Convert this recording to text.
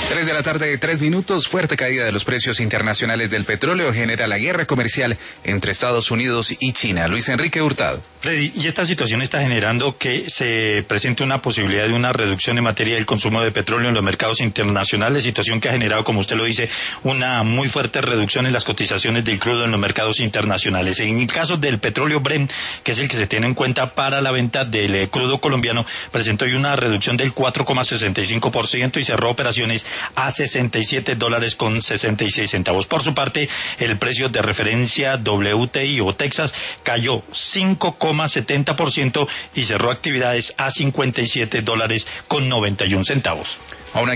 3 de la tarde, 3 minutos. Fuerte caída de los precios internacionales del petróleo genera la guerra comercial entre Estados Unidos y China. Luis Enrique Hurtado. Freddy, y esta situación está generando que se presente una posibilidad de una reducción en materia del consumo de petróleo en los mercados internacionales, situación que ha generado, como usted lo dice, una muy fuerte reducción en las cotizaciones del crudo en los mercados internacionales. En el caso del petróleo Brent, que es el que se tiene en cuenta para la venta del crudo colombiano, presentó hoy una reducción del 4,65% y cerró operaciones a $67.66. Por su parte, el precio de referencia WTI o Texas cayó 5,70% y cerró actividades a $57.91.